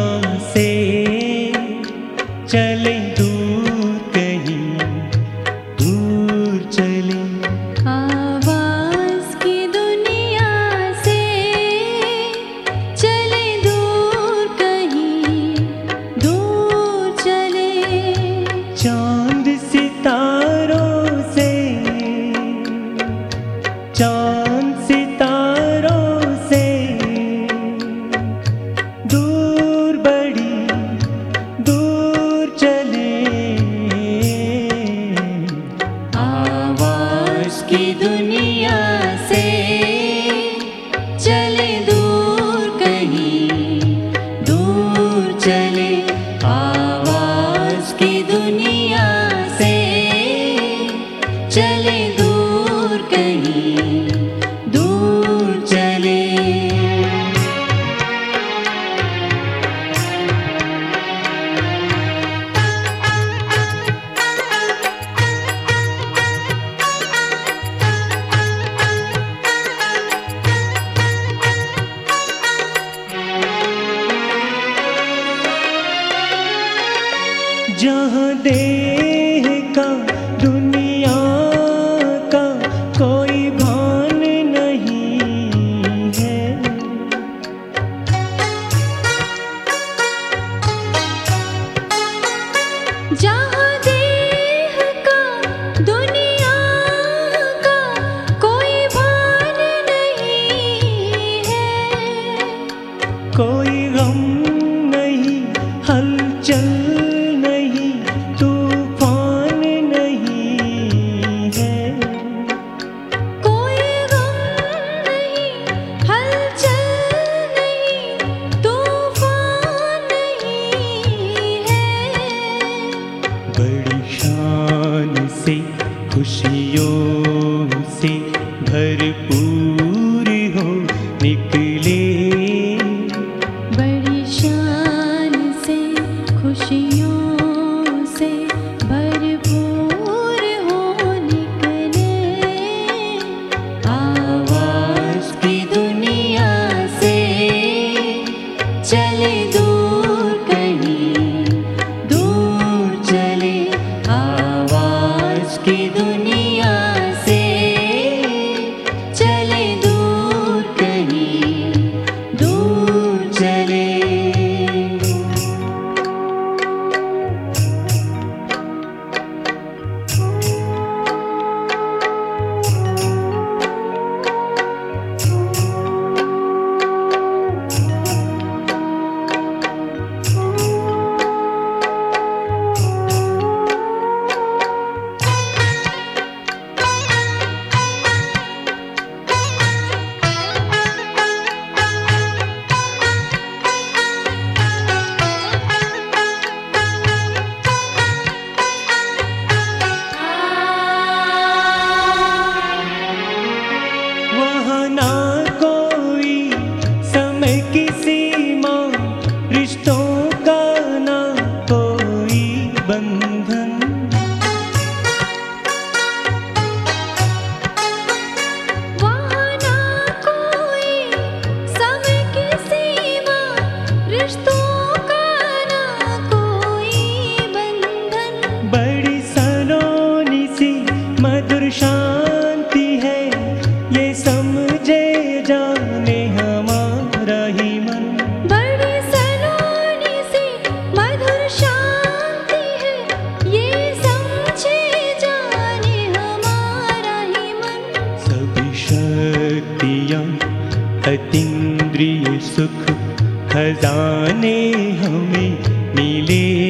से चले दूर कहीं, दूर चले। आवाज़ की दुनिया से चले दूर कहीं, दूर चले। चांद सितारों से, चांद सितारों से दूर, बड़ी दूर चले। आवाज़ की दुनिया से चले दूर कहीं, दूर चले। आवाज़ की दुनिया से चले दूर कहीं, दूर चले। जहाँ देह का दुनिया का कोई भान नहीं है, जहाँ देह का दुनिया का कोई भान नहीं है। कोई गम नहीं, हलचल नहीं, तूफान नहीं है। कोई गम नहीं, हलचल नहीं, तूफान नहीं है। बड़ी शान से, खुशियों से भरपूर हो निकले। बड़ी शान से, खुशियों से भरपूर हो निकले। आवाज़ की दुनिया से चले दूर कहीं, दूर चले। आवाज़ की दुनिया से चले दूर कहीं, दूर चले। वहाँ ना कोई समय की सीमा, रिश्तों का ना कोई बंधन। वहाँ ना कोई समय की सीमा, रिश्तों का ना कोई बंधन। बड़ी सलोनी सी मधुर शांति है, ये समझे जाने हमारा ही मन। बड़ी सलोनी सी मधुर शांति है, ये समझे जाने हमारा ही मन। सभी शक्तियाँ, अतीन्द्रिय सुख खजाने हमें मिले।